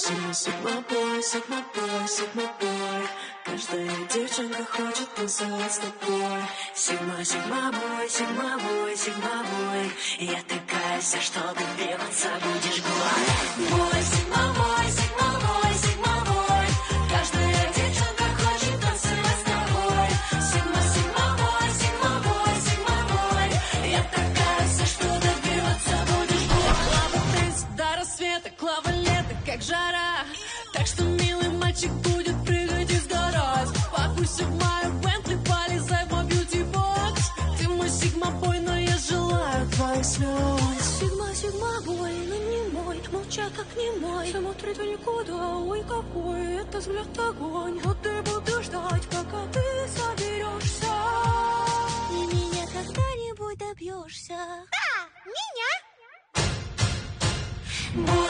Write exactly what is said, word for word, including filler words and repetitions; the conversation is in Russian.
Сигма, сигма бой, сигма бой, сигма бой. Каждая девчонка хочет танцевать с тобой. Сигма, сигма бой, сигма бой, сигма бой. Я такая вся, что добиваться будешь бой. Бой, сигма бой, сигма бой, сигма бой. Каждая девчонка хочет танцевать с тобой. Сигма, сигма бой, сигма бой, сигма бой. Я такая вся, что добиваться будешь бой. Клава дэнс до рассвета, клава лето, как жара. Так что, милый мальчик, будет прыгать и сгорать. Пакуйся в мою Бентли, полезай в мой бьюти-бокс. Ты мой сигма-бой, но я желаю твоих слез. Сигма, сигма бой, но не мой, молча как не мой. Смотрит в никуда, ой какой, это взгляд огонь. Но ты будешь ждать, пока ты соберешься. И меня когда-нибудь добьешься. Да, меня. Бой,